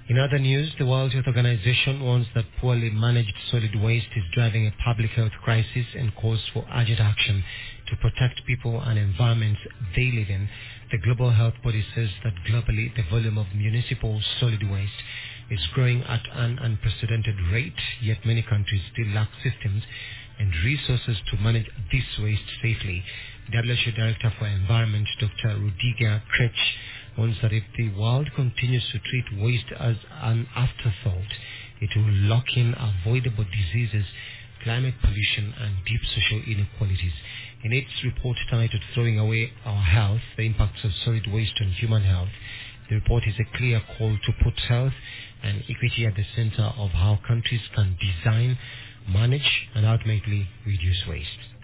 In other news, the World Health Organization warns that poorly managed solid waste is driving a public health crisis and calls for urgent action to protect people and environments they live in. The Global Health Body says that globally the volume of municipal solid waste is growing at an unprecedented rate, yet many countries still lack systems and resources to manage this waste safely. WHO Director for Environment, Dr. Rudiger Kretsch, warns that if the world continues to treat waste as an afterthought, it will lock in avoidable diseases, climate pollution, and deep social inequalities. In its report titled Throwing Away Our Health, the Impacts of Solid Waste on Human Health, the report is a clear call to put health and equity at the center of how countries can design, manage, and ultimately reduce waste.